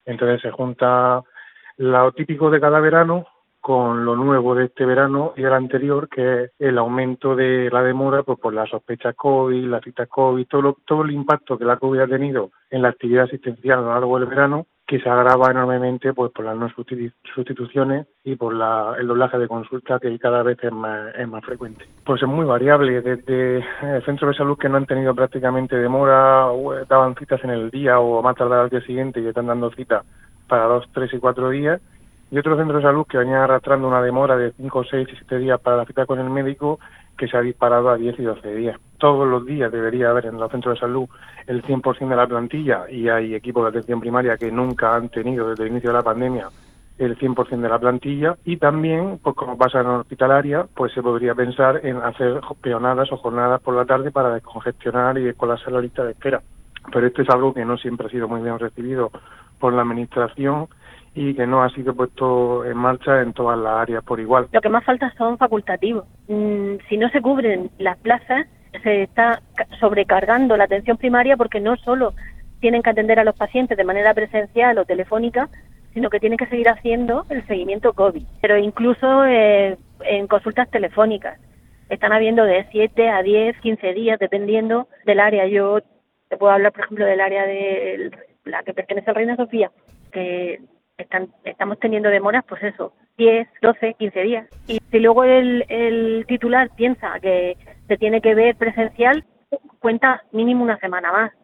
Entonces se junta lo típico de cada verano con lo nuevo de este verano y del anterior, que es el aumento de la demora pues por las sospechas COVID, las citas COVID, todo el impacto que la COVID ha tenido en la actividad asistencial a lo largo del verano, que se agrava enormemente pues por las no sustituciones y por el doblaje de consultas, que cada vez es más frecuente. Pues es muy variable, desde centros de salud que no han tenido prácticamente demora, o daban citas en el día o más tardar al día siguiente y están dando citas para 2, 3 y 4 días, y otros centros de salud que venían arrastrando una demora de 5, 6 y 7 días para la cita con el médico, que se ha disparado a 10 y 12 días. Todos los días debería haber en los centros de salud el 100% de la plantilla, y hay equipos de atención primaria que nunca han tenido desde el inicio de la pandemia el 100% de la plantilla, y también, pues como pasa en la hospitalaria, pues se podría pensar en hacer peonadas o jornadas por la tarde para descongestionar y descolapsar la lista de espera. Pero esto es algo que no siempre ha sido muy bien recibido por la administración y que no ha sido puesto en marcha en todas las áreas por igual. Lo que más falta son facultativos. Si no se cubren las plazas, se está sobrecargando la atención primaria, porque no solo tienen que atender a los pacientes de manera presencial o telefónica, sino que tienen que seguir haciendo el seguimiento COVID. Pero incluso en consultas telefónicas están habiendo de 7 a 10, 15 días, dependiendo del área. Yo te puedo hablar, por ejemplo, del área de la que pertenece al Reina Sofía, que estamos teniendo demoras, pues eso, 10, 12, 15 días. Y si luego el titular piensa que se tiene que ver presencial, cuenta mínimo una semana más.